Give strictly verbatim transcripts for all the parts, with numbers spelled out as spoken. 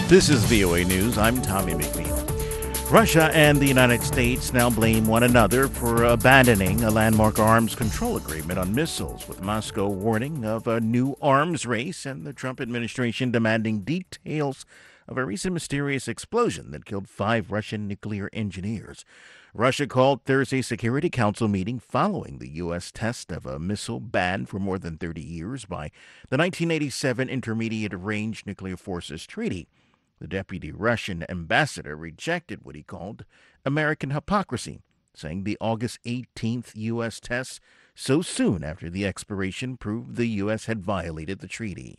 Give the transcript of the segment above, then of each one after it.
This is V O A News. I'm Tommy McNeil. Russia and the United States now blame one another for abandoning a landmark arms control agreement on missiles, with Moscow warning of a new arms race and the Trump administration demanding details of a recent mysterious explosion that killed five Russian nuclear engineers. Russia called Thursday's Security Council meeting following the U S test of a missile banned for more than thirty years by the nineteen eighty-seven Intermediate Range Nuclear Forces Treaty. The deputy Russian ambassador rejected what he called American hypocrisy, saying the August eighteenth U S test so soon after the expiration proved the U S had violated the treaty.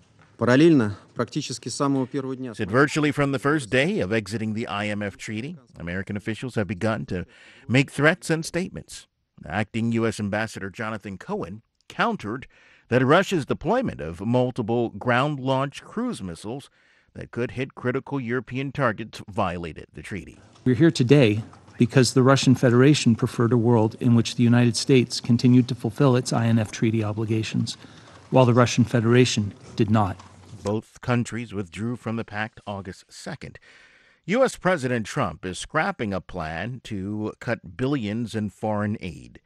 Said virtually from the first day of exiting the I M F treaty, American officials have begun to make threats and statements. Acting U S Ambassador Jonathan Cohen countered that Russia's deployment of multiple ground-launched cruise missiles that could hit critical European targets violated the treaty. We're here today because the Russian Federation preferred a world in which the United States continued to fulfill its I N F treaty obligations, while the Russian Federation did not. Both countries withdrew from the pact August second. U S. President Trump is scrapping a plan to cut billions in foreign aid.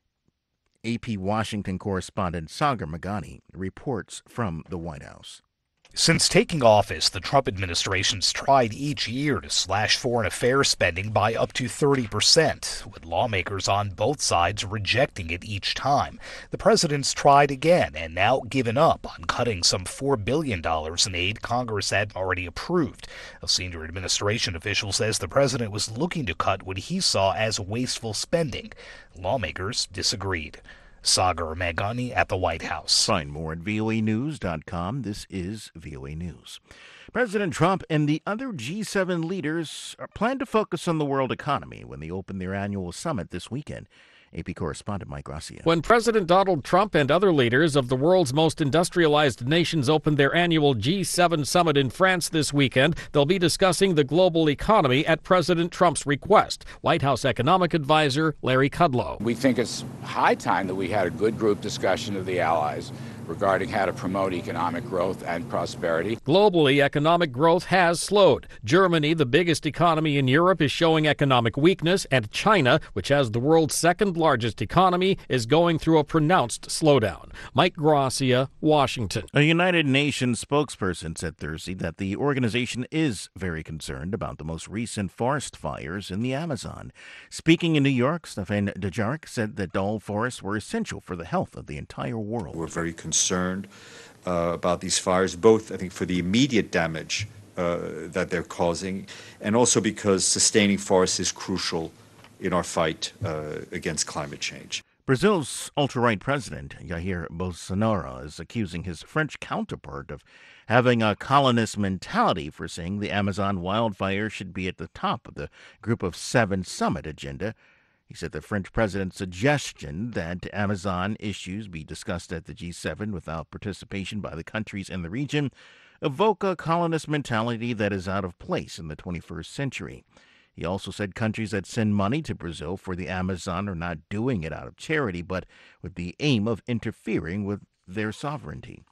A P Washington correspondent Sagar Meghani reports from the White House. Since taking office, the Trump administration's tried each year to slash foreign affairs spending by up to thirty percent, with lawmakers on both sides rejecting it each time. The president's tried again and now given up on cutting some four billion dollars in aid Congress had already approved. A senior administration official says the president was looking to cut what he saw as wasteful spending. Lawmakers disagreed. Sagar Meghani at the White House. Find more at V O A news dot com. This is V O A News. President Trump and the other G seven leaders plan to focus on the world economy when they open their annual summit this weekend. A P correspondent Mike Gracia. When President Donald Trump and other leaders of the world's most industrialized nations open their annual G seven summit in France this weekend, they'll be discussing the global economy at President Trump's request. White House economic advisor Larry Kudlow. We think it's high time that we had a good group discussion of the allies regarding how to promote economic growth and prosperity. Globally, economic growth has slowed. Germany, the biggest economy in Europe, is showing economic weakness, and China, which has the world's second largest economy, is going through a pronounced slowdown. Mike Gracia, Washington. A United Nations spokesperson said Thursday that the organization is very concerned about the most recent forest fires in the Amazon. Speaking in New York, Stefan Dujarric said that all forests were essential for the health of the entire world. We're very concerned concerned uh, about these fires, both, I think, for the immediate damage uh, that they're causing, and also because sustaining forests is crucial in our fight uh, against climate change. Brazil's ultra-right president, Jair Bolsonaro, is accusing his French counterpart of having a colonist mentality for saying the Amazon wildfire should be at the top of the Group of Seven summit agenda. He said the French president's suggestion that Amazon issues be discussed at the G seven without participation by the countries in the region evoke a colonist mentality that is out of place in the twenty-first century. He also said countries that send money to Brazil for the Amazon are not doing it out of charity, but with the aim of interfering with their sovereignty.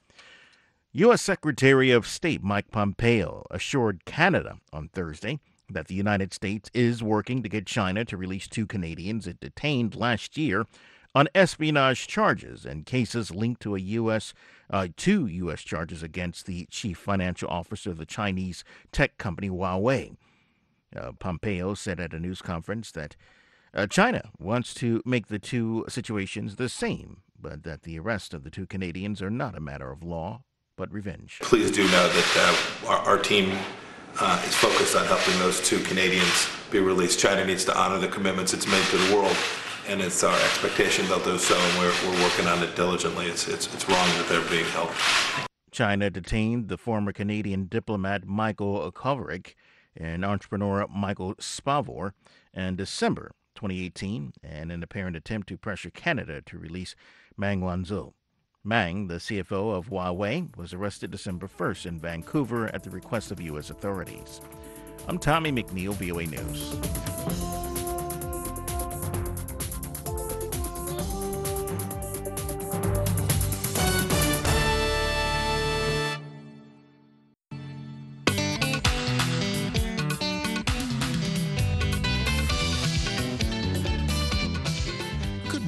U S. Secretary of State Mike Pompeo assured Canada on Thursday that the United States is working to get China to release two Canadians it detained last year on espionage charges and cases linked to a U S uh, two U S charges against the chief financial officer of the Chinese tech company Huawei. Uh, Pompeo said at a news conference that uh, China wants to make the two situations the same, but that the arrest of the two Canadians are not a matter of law, but revenge. Please do know that uh, our, our team Uh, is focused on helping those two Canadians be released. China needs to honor the commitments it's made to the world, and it's our expectation they'll do so, and we're, we're working on it diligently. It's, it's, it's wrong that they're being held. China detained the former Canadian diplomat Michael Kovrig and entrepreneur Michael Spavor in December twenty eighteen, in an apparent attempt to pressure Canada to release Meng Wanzhou. Meng, the C F O of Huawei, was arrested December first in Vancouver at the request of U S authorities. I'm Tommy McNeil, V O A News.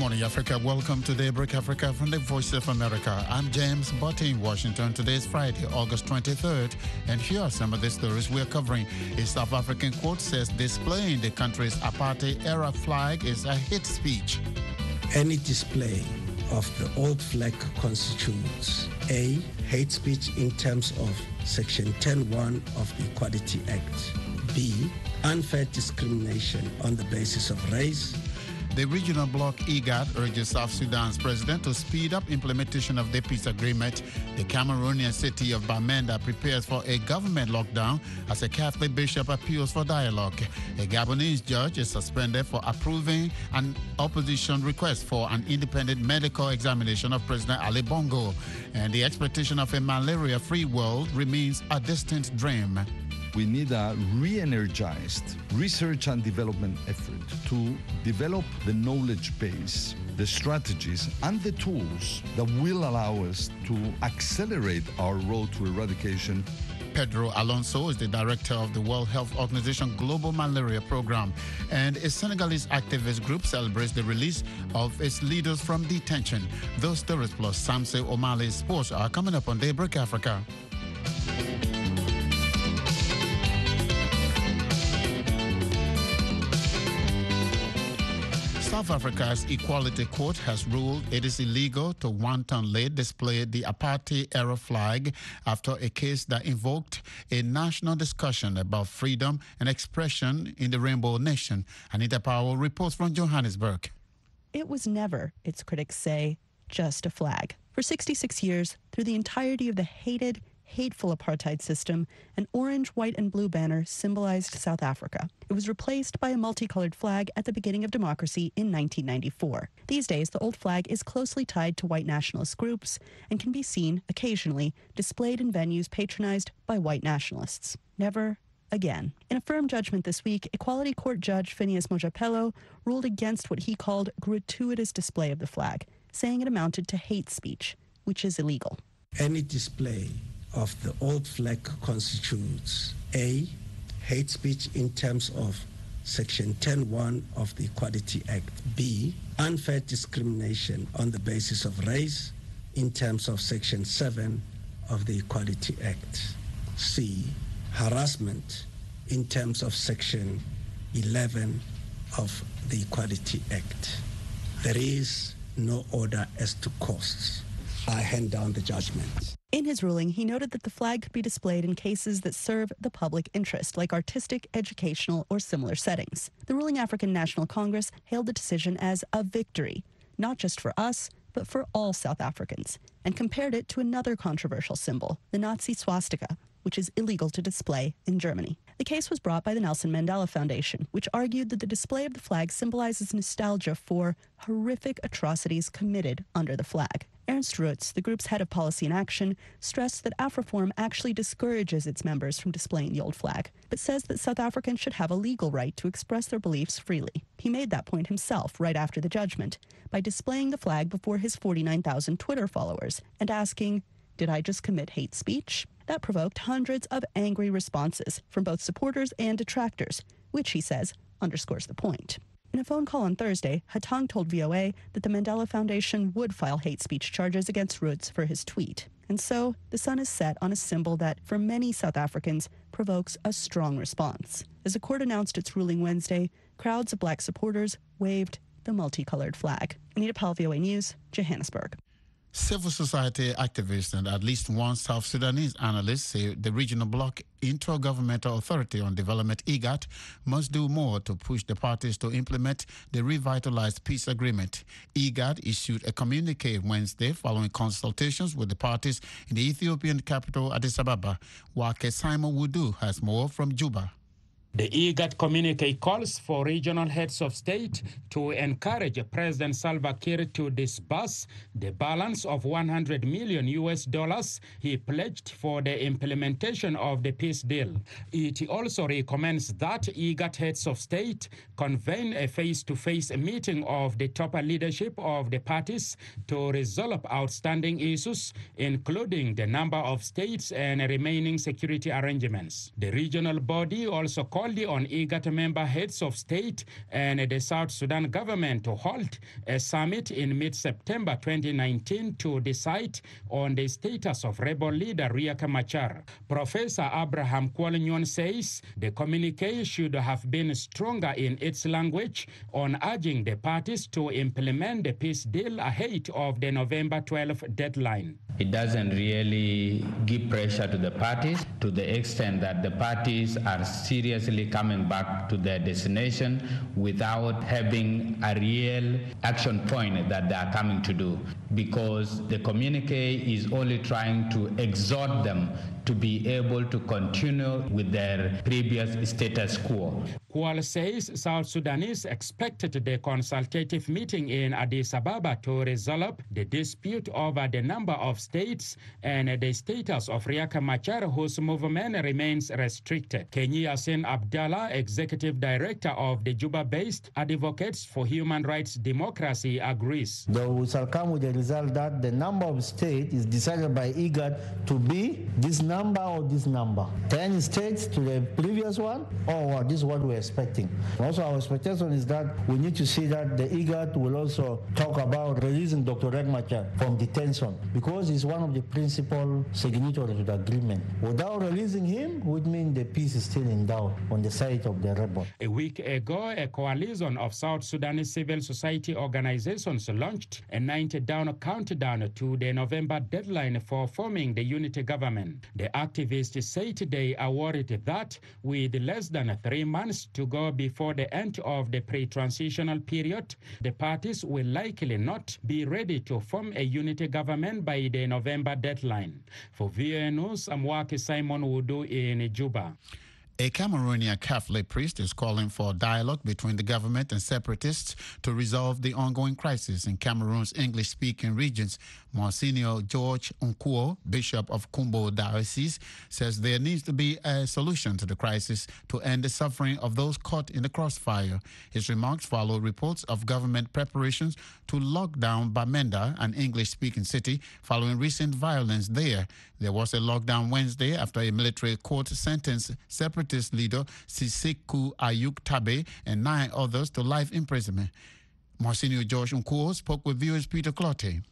morning, Africa. Welcome to Daybreak Africa from the Voice of America. I'm James Botte in Washington. Today is Friday, August twenty-third, and here are some of the stories we're covering. A South African court says displaying the country's apartheid-era flag is a hate speech. Any display of the old flag constitutes A, hate speech in terms of Section ten one of the Equality Act, B, unfair discrimination on the basis of race. The regional bloc IGAD urges South Sudan's president to speed up implementation of the peace agreement. The Cameroonian city of Bamenda prepares for a government lockdown as a Catholic bishop appeals for dialogue. A Gabonese judge is suspended for approving an opposition request for an independent medical examination of President Ali Bongo. And the expectation of a malaria-free world remains a distant dream. We need a re-energized research and development effort to develop the knowledge base, the strategies, and the tools that will allow us to accelerate our road to eradication. Pedro Alonso is the director of the World Health Organization Global Malaria Program, and a Senegalese activist group celebrates the release of its leaders from detention. Those stories plus Samse Omale's sports are coming up on Daybreak Africa. South Africa's Equality Court has ruled it is illegal to wantonly display the apartheid-era flag after a case that invoked a national discussion about freedom and expression in the Rainbow Nation. Anita Powell reports from Johannesburg. It was never, its critics say, just a flag. For sixty-six years, through the entirety of the hated, hateful apartheid system, an orange, white, and blue banner symbolized South Africa. It was replaced by a multicolored flag at the beginning of democracy in nineteen ninety-four. These days, the old flag is closely tied to white nationalist groups and can be seen, occasionally, displayed in venues patronized by white nationalists. Never again. In a firm judgment this week, Equality Court Judge Phineas Mojapelo ruled against what he called gratuitous display of the flag, saying it amounted to hate speech, which is illegal. Any display of the old flag constitutes A, hate speech in terms of Section ten one of the Equality Act, B, unfair discrimination on the basis of race in terms of Section seven of the Equality Act, C, harassment in terms of Section eleven of the Equality Act. There is no order as to costs. I hand down the judgment. In his ruling, he noted that the flag could be displayed in cases that serve the public interest, like artistic, educational, or similar settings. The ruling African National Congress hailed the decision as a victory, not just for us, but for all South Africans, and compared it to another controversial symbol, the Nazi swastika, which is illegal to display in Germany. The case was brought by the Nelson Mandela Foundation, which argued that the display of the flag symbolizes nostalgia for horrific atrocities committed under the flag. Ernst Rutz, the group's head of policy and action, stressed that AfriForum actually discourages its members from displaying the old flag, but says that South Africans should have a legal right to express their beliefs freely. He made that point himself right after the judgment by displaying the flag before his forty-nine thousand Twitter followers and asking, "Did I just commit hate speech?" That provoked hundreds of angry responses from both supporters and detractors, which, he says, underscores the point. In a phone call on Thursday, Hatang told V O A that the Mandela Foundation would file hate speech charges against Roots for his tweet. And so, the sun is set on a symbol that, for many South Africans, provokes a strong response. As the court announced its ruling Wednesday, crowds of black supporters waved the multicolored flag. Anita Powell, V O A News, Johannesburg. Civil society activists and at least one South Sudanese analyst say the regional bloc Intergovernmental Authority on Development, IGAD, must do more to push the parties to implement the revitalized peace agreement. IGAD issued a communique Wednesday following consultations with the parties in the Ethiopian capital Addis Ababa. Wake Simon Wudu has more from Juba. The IGAD communique calls for regional heads of state to encourage President Salva Kiir to disburse the balance of one hundred million U S dollars he pledged for the implementation of the peace deal. It also recommends that IGAD heads of state convene a face-to-face meeting of the top leadership of the parties to resolve outstanding issues, including the number of states and remaining security arrangements. The regional body also calls wholly on IGAD member heads of state and the South Sudan government to hold a summit in mid-September twenty nineteen to decide on the status of rebel leader Riek Machar. Professor Abraham Kwolnyon says the communique should have been stronger in its language on urging the parties to implement the peace deal ahead of the November twelfth deadline. It doesn't really give pressure to the parties to the extent that the parties are seriously coming back to their destination without having a real action point that they are coming to do, because the communique is only trying to exhort them to be able to continue with their previous status quo. Kwal says South Sudanese expected the consultative meeting in Addis Ababa to resolve the dispute over the number of states and the status of Riek Machar, whose movement remains restricted. Kenyi Yasin Abdallah, executive director of the Juba-based Advocates for Human Rights Democracy, agrees. They will come with the result that the number of states is decided by IGAD to be this number or this number. ten states to the previous one, or this is what we're expecting. Also, our expectation is that we need to see that the IGAD will also talk about releasing Doctor Riek Machar from detention, because he's one of the principal signatories to the agreement. Without releasing him would mean the peace is still in doubt on the side of the rebel. A week ago, a coalition of South Sudanese civil society organizations launched a ninety-day countdown to the November deadline for forming the unity government. The activists say they are worried that with less than three months to go before the end of the pre-transitional period, the parties will likely not be ready to form a unity government by the November deadline. For V O A News, I'm Waki Simon Wudu in Juba. A Cameroonian Catholic priest is calling for dialogue between the government and separatists to resolve the ongoing crisis in Cameroon's English-speaking regions. Monsignor George Unkuo, Bishop of Kumbo Diocese, says there needs to be a solution to the crisis to end the suffering of those caught in the crossfire. His remarks follow reports of government preparations to lock down Bamenda, an English-speaking city, following recent violence there. There was a lockdown Wednesday after a military court sentenced separatist leader Siseku Ayuk Tabe and nine others to life imprisonment. Monsignor George Unkuo spoke with viewers Peter Clotte.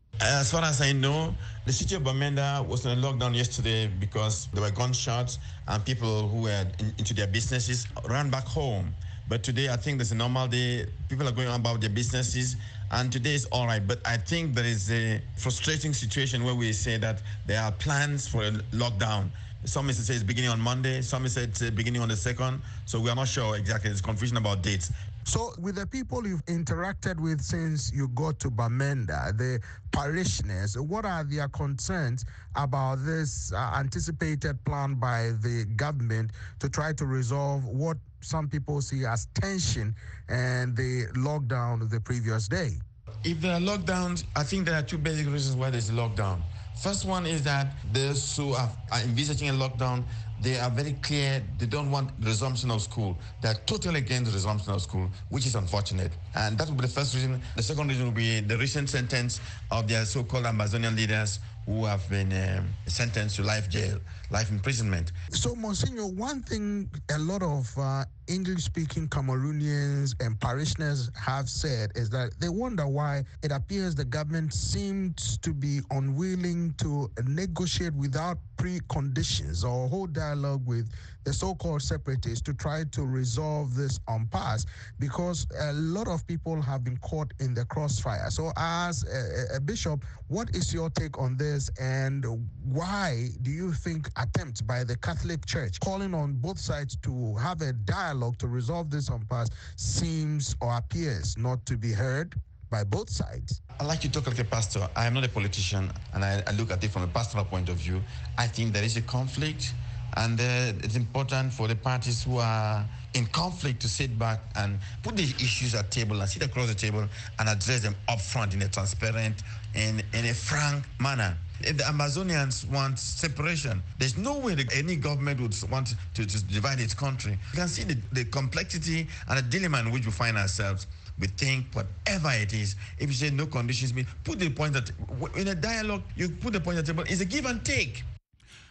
As far as I know, the city of Bamenda was on a lockdown yesterday because there were gunshots and people who were in, into their businesses ran back home. But today, I think there's a normal day. People are going on about their businesses, and today is all right. But I think there is a frustrating situation where we say that there are plans for a lockdown. Some may say it's beginning on Monday, some may say it's beginning on the second. So we are not sure exactly. There's confusion about dates. So with the people you've interacted with since you got to Bamenda, the parishioners, what are their concerns about this uh, anticipated plan by the government to try to resolve what some people see as tension and the lockdown the previous day? If there are lockdowns, I think there are two basic reasons why there's a lockdown. First one is that those who are, are envisaging a lockdown, they are very clear they don't want resumption of school. They're totally against the resumption of school, which is unfortunate. And that would be the first reason. The second reason would be the recent sentence of their so-called Amazonian leaders who have been um, sentenced to life jail, life imprisonment. So, Monsignor, one thing a lot of uh, English-speaking Cameroonians and parishioners have said is that they wonder why it appears the government seems to be unwilling to negotiate without preconditions or hold dialogue with the so-called separatists to try to resolve this impasse, because a lot of people have been caught in the crossfire. So as a, a bishop, what is your take on this, and why do you think attempts by the Catholic Church calling on both sides to have a dialogue to resolve this impasse seems or appears not to be heard by both sides? I like to talk like a pastor. I am not a politician, and I, I look at it from a pastoral point of view. I think there is a conflict, and uh, it's important for the parties who are in conflict to sit back and put the issues at table and sit across the table and address them up front in a transparent and in a frank manner. If the Amazonians want separation, there's no way that any government would want to, to divide its country. You can see the, the complexity and the dilemma in which we find ourselves. We think whatever it is, if you say no conditions, put the point that in a dialogue, you put the point at the table, it's a give and take.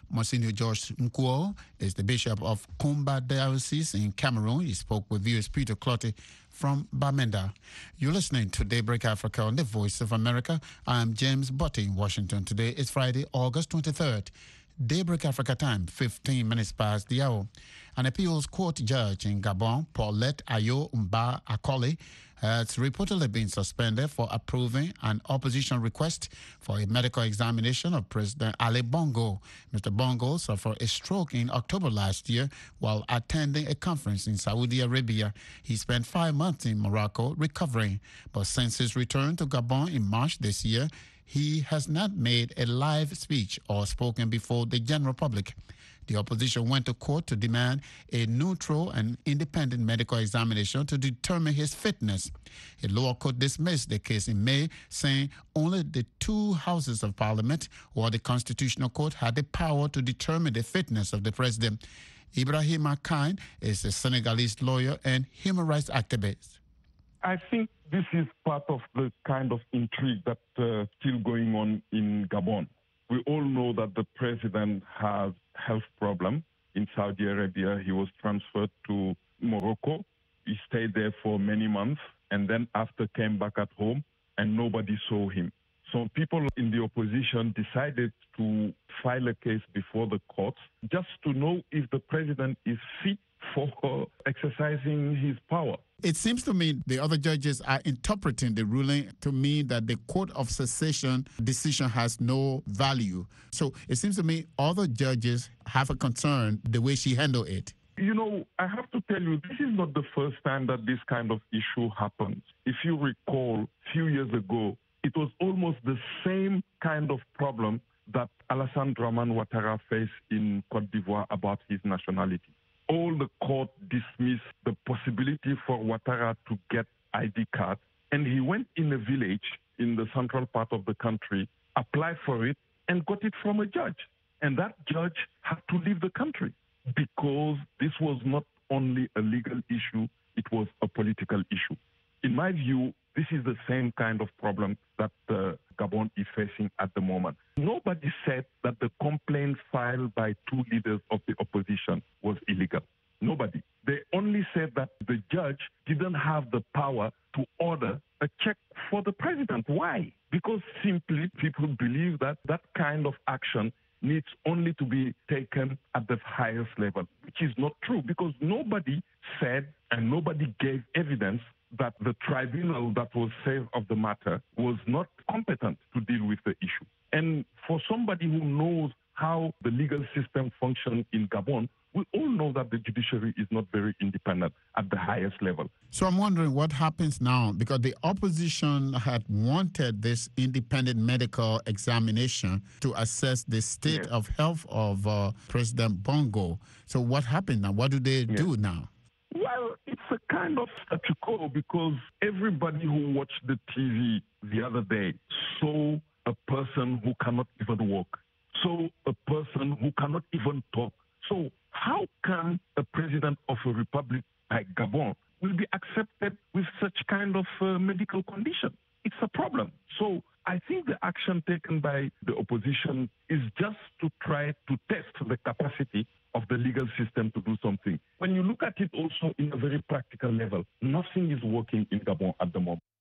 Monsignor George Nkuo is the Bishop of Kumba Diocese in Cameroon. He spoke with viewers Peter Clotty from Bamenda. You're listening to Daybreak Africa on the Voice of America. I'm James Butty in Washington. Today is Friday, August twenty-third. Daybreak Africa time, fifteen minutes past the hour. An appeals court judge in Gabon, Paulette Ayo Mba Akoli, has reportedly been suspended for approving an opposition request for a medical examination of President Ali Bongo. Mister Bongo suffered a stroke in October last year while attending a conference in Saudi Arabia. He spent five months in Morocco recovering, but since his return to Gabon in March this year, he has not made a live speech or spoken before the general public. The opposition went to court to demand a neutral and independent medical examination to determine his fitness. A lower court dismissed the case in May, saying only the two houses of parliament or the constitutional court had the power to determine the fitness of the president. Ibrahima Khan is a Senegalese lawyer and human rights activist. I think this is part of the kind of intrigue that's uh, still going on in Gabon. We all know that the president has health problem in Saudi Arabia. He was transferred to Morocco. He stayed there for many months and then after came back at home and nobody saw him. So people in the opposition decided to file a case before the courts just to know if the president is fit for exercising his power. It seems to me the other judges are interpreting the ruling to mean that the court of secession decision has no value. So it seems to me other judges have a concern the way she handled it. You know, I have to tell you, this is not the first time that this kind of issue happens. If you recall, a few years ago, it was almost the same kind of problem that Alassane Dramane Ouattara faced in Côte d'Ivoire about his nationality. All the court dismissed the possibility for Ouattara to get I D card, and he went in a village in the central part of the country, applied for it, and got it from a judge. And that judge had to leave the country because this was not only a legal issue, it was a political issue. In my view, this is the same kind of problem that uh, Gabon is facing at the moment. Nobody said that the complaint filed by two leaders of the opposition was illegal. Nobody. They only said that the judge didn't have the power to order a check for the president. Why? Because simply people believe that that kind of action needs only to be taken at the highest level, which is not true because nobody said and nobody gave evidence that the tribunal that was saved of the matter was not competent to deal with the issue. And for somebody who knows how the legal system functions in Gabon, we all know that the judiciary is not very independent at the highest level. So I'm wondering what happens now, because the opposition had wanted this independent medical examination to assess the state yes. of health of uh, President Bongo. So what happened now? What do they yes. do now? Well, it's a kind of statu quo because everybody who watched the T V the other day saw a person who cannot even walk, saw a person who cannot even talk. So how can a president of a republic like Gabon will be accepted with such kind of uh, medical condition? It's a problem. So I think the action taken by the opposition is just to try to test the capacity of the legal system to do something. When you look at it also in a very practical level, nothing is working in Gabon at the moment.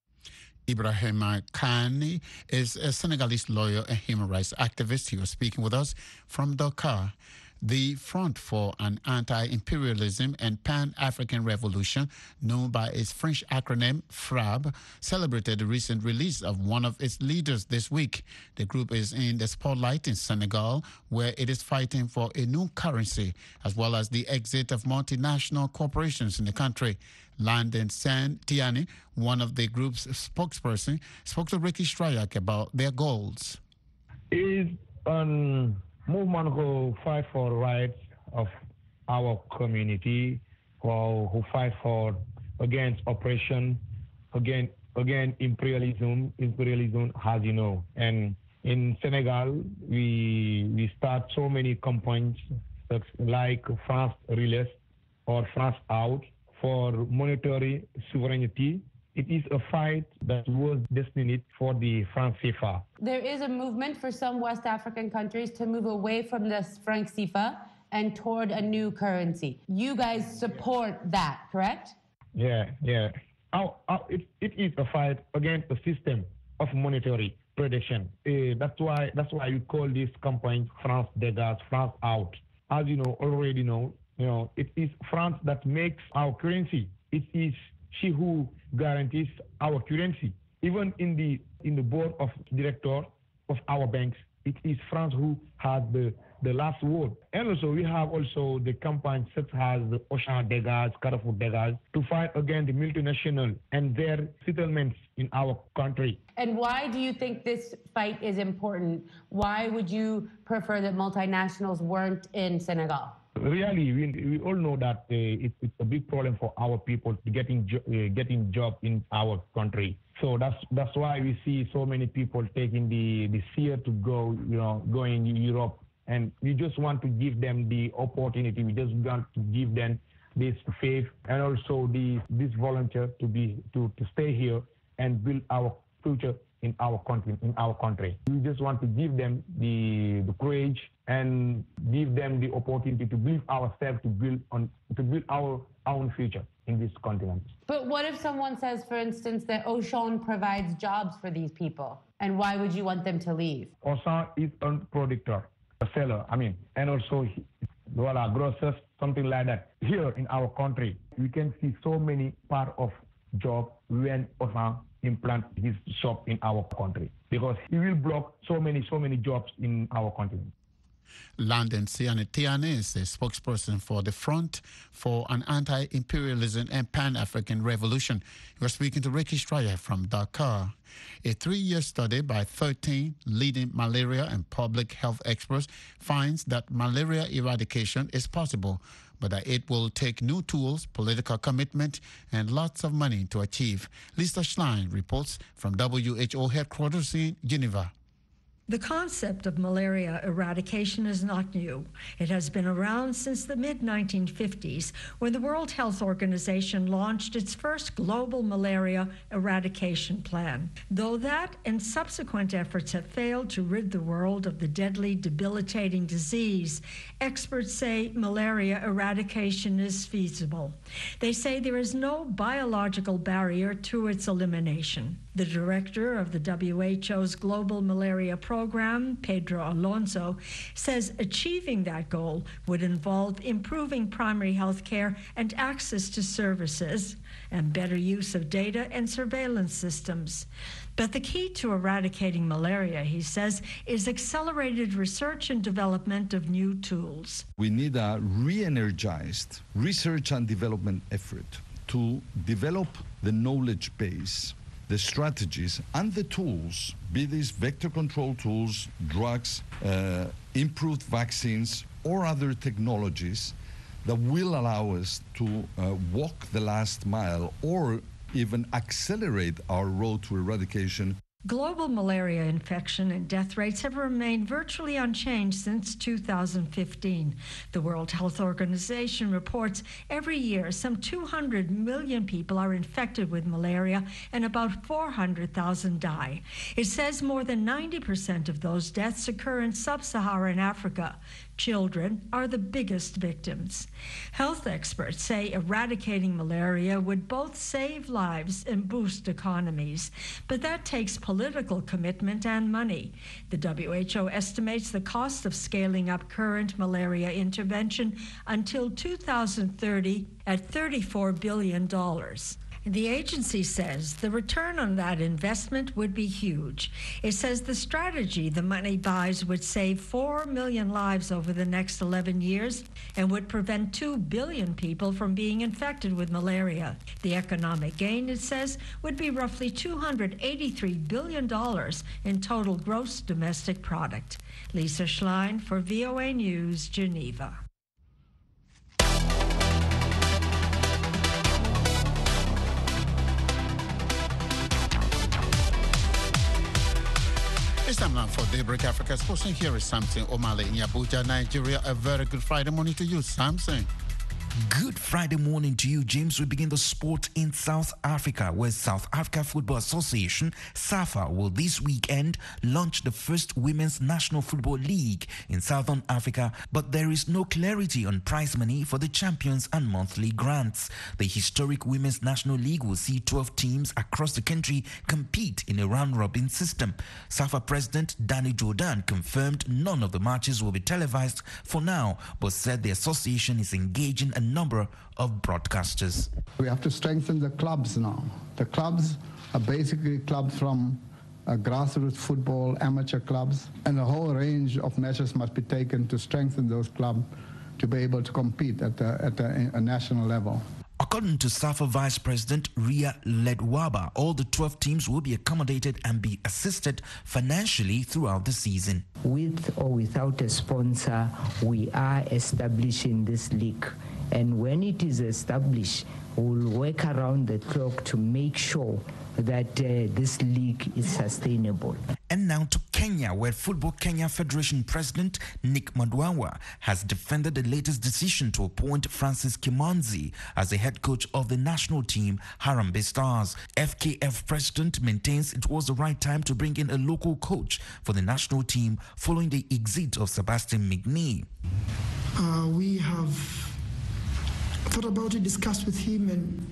Ibrahima Khan is a Senegalese lawyer and human rights activist. He was speaking with us from Dakar. The Front for an Anti-Imperialism and Pan-African Revolution, known by its French acronym FRAB, celebrated the recent release of one of its leaders this week. The group is in the spotlight in Senegal, where it is fighting for a new currency, as well as the exit of multinational corporations in the country. Landon San Tiani, one of the group's spokesperson, spoke to Ricky Strayak about their goals. Is an movement who fight for rights of our community, who, who fight for against oppression, against against imperialism, imperialism, as you know. And in Senegal, we we start so many campaigns like France Release or France Out for monetary sovereignty it is a fight that was destined for the franc C F A. There is a movement for some West African countries to move away from the franc C F A and toward a new currency. You guys support that, correct? Yeah, yeah. Our, our, it, it is a fight against the system of monetary prediction. Uh, that's why that's why we call this campaign France Dégage, France Out. As you know, already know, you know, it is France that makes our currency. It is she who guarantees our currency. Even in the in the board of directors of our banks, it is France who has the, the last word. And also we have also the campaign such as the Auchan Dégage, Carrefour Dégage, to fight against the multinational and their settlements in our country. And why do you think this fight is important? Why would you prefer that multinationals weren't in Senegal? Really, we, we all know that uh, it, it's a big problem for our people getting jo uh, getting job in our country. So that's that's why we see so many people taking the the fear to go, you know, going to Europe, and we just want to give them the opportunity. We just want to give them this faith and also the this volunteer to be to, to stay here and build our future in our country. In our country, we just want to give them the the courage and give them the opportunity to build ourselves, to build on to build our own future in this continent. But what if someone says, for instance, that Auchan provides jobs for these people, and why would you want them to leave? Auchan is a producer, a seller. I mean, and also voila, grocers, something like that. Here in our country, we can see so many part of job when Auchan implant his shop in our country, because he will block so many, so many jobs in our continent. Landon Siane-Tiane is a spokesperson for the Front for an Anti-Imperialism and Pan-African Revolution. He was speaking to Ricky Stryer from Dakar. A three-year study by thirteen leading malaria and public health experts finds that malaria eradication is possible, but that it will take new tools, political commitment, and lots of money to achieve. Lisa Schlein reports from W H O headquarters in Geneva. The concept of malaria eradication is not new. It has been around since the mid nineteen fifties, when the World Health Organization launched its first global malaria eradication plan. Though that and subsequent efforts have failed to rid the world of the deadly, debilitating disease, experts say malaria eradication is feasible. They say there is no biological barrier to its elimination. The director of the W H O's Global Malaria Program, Pedro Alonso, says achieving that goal would involve improving primary health care and access to services, and better use of data and surveillance systems. But the key to eradicating malaria, he says, is accelerated research and development of new tools. We need a re-energized research and development effort to develop the knowledge base, the strategies and the tools, be these vector control tools, drugs, uh, improved vaccines, or other technologies that will allow us to uh, walk the last mile or even accelerate our road to eradication. Global malaria infection and death rates have remained virtually unchanged since two thousand fifteen. The World Health Organization reports every year some two hundred million people are infected with malaria and about four hundred thousand die. It says more than ninety percent of those deaths occur in sub-Saharan Africa. Children are the biggest victims. Health experts say eradicating malaria would both save lives and boost economies, but that takes political commitment and money. The W H O estimates the cost of scaling up current malaria intervention until two thousand thirty at thirty-four billion dollars. The agency says the return on that investment would be huge. It says the strategy the money buys would save four million lives over the next eleven years and would prevent two billion people from being infected with malaria. The economic gain, it says, would be roughly two hundred eighty-three billion dollars in total gross domestic product. Lisa Schlein for V O A News, Geneva. It's time now for Daybreak Africa Sports, and here is Samson Omale in Abuja, Nigeria. A very good Friday morning to you, Samson. Good Friday morning to you, James. We begin the sport in South Africa, where South Africa Football Association, SAFA, will this weekend launch the first Women's National Football League in Southern Africa, but there is no clarity on prize money for the champions and monthly grants. The historic Women's National League will see twelve teams across the country compete in a round-robin system. SAFA President Danny Jordan confirmed none of the matches will be televised for now, but said the association is engaging a number of broadcasters. We have to strengthen the clubs now. The clubs are basically clubs from uh, grassroots football, amateur clubs, and a whole range of measures must be taken to strengthen those clubs to be able to compete at, the, at the, a national level. According to SAFA Vice President Ria Ledwaba, all the twelve teams will be accommodated and be assisted financially throughout the season. With or without a sponsor, we are establishing this league. And when it is established, we'll work around the clock to make sure that uh, this league is sustainable. And now to Kenya, where Football Kenya Federation President Nick Madwawa has defended the latest decision to appoint Francis Kimanzi as the head coach of the national team, Harambee Stars. F K F President maintains it was the right time to bring in a local coach for the national team following the exit of Sebastian Migne. Uh, we have thought about it, discussed with him, and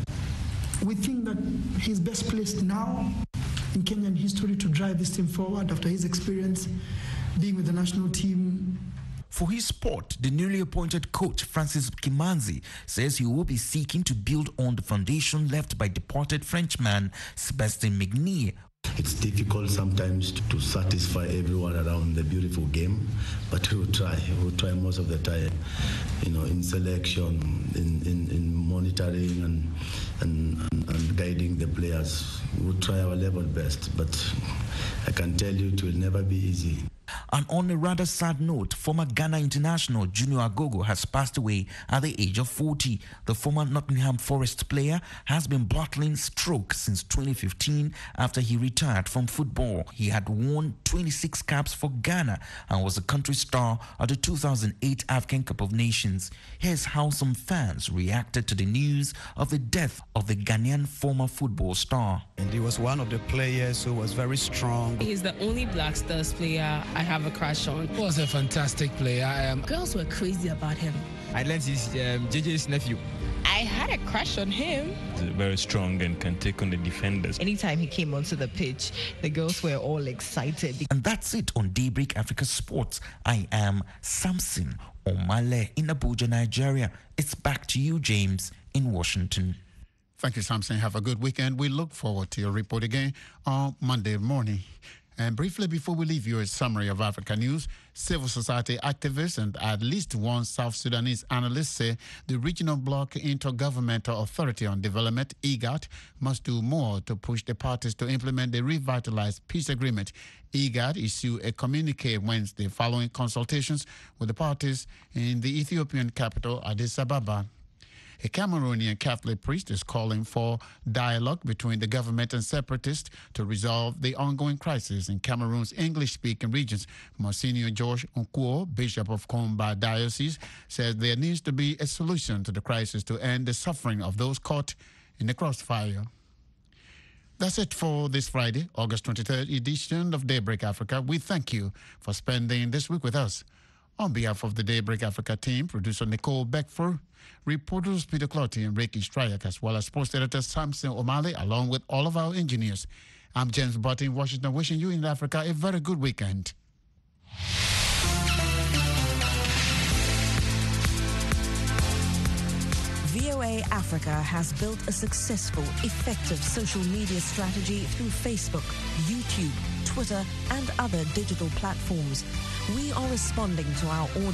we think that he's best placed now in Kenyan history to drive this team forward after his experience being with the national team. For his part, the newly appointed coach Francis Kimanzi says he will be seeking to build on the foundation left by departed Frenchman Sebastian Migne. It's difficult sometimes to satisfy everyone around the beautiful game, but we will try. We will try most of the time, you know, in selection, in, in, in monitoring and, and, and, and guiding the players. We will try our level best, but I can tell you it will never be easy. And on a rather sad note, former Ghana international Junior Agogo has passed away at the age of forty. The former Nottingham Forest player has been battling stroke since twenty fifteen after he retired from football. He had won twenty-six caps for Ghana and was a country star at the two thousand eight African Cup of Nations. Here's how some fans reacted to the news of the death of the Ghanaian former football star. And he was one of the players who was very strong. He's the only Black Stars player I have a crush on. He was a fantastic player. Um, Girls were crazy about him. I learned he's um, J J's nephew. I had a crush on him. He's very strong and can take on the defenders. Anytime he came onto the pitch, the girls were all excited. And that's it on Daybreak Africa Sports. I am Samson Omale in Abuja, Nigeria. It's back to you, James, in Washington. Thank you, Samson. Have a good weekend. We look forward to your report again on Monday morning. And briefly, before we leave you a summary of Africa news, civil society activists and at least one South Sudanese analyst say the Regional Bloc Intergovernmental Authority on Development, IGAD, must do more to push the parties to implement the revitalized peace agreement. IGAD issued a communique Wednesday following consultations with the parties in the Ethiopian capital, Addis Ababa. A Cameroonian Catholic priest is calling for dialogue between the government and separatists to resolve the ongoing crisis in Cameroon's English-speaking regions. Monsignor George Unkuo, Bishop of Komba Diocese, says there needs to be a solution to the crisis to end the suffering of those caught in the crossfire. That's it for this Friday, August twenty-third edition of Daybreak Africa. We thank you for spending this week with us. On behalf of the Daybreak Africa team, producer Nicole Beckford, reporters Peter Clotty and Ricky Stryak, as well as sports editor Samson Omale, along with all of our engineers. I'm James Butt in Washington, wishing you in Africa a very good weekend. V O A Africa has built a successful, effective social media strategy through Facebook, YouTube, Twitter, and other digital platforms. We are responding to our audience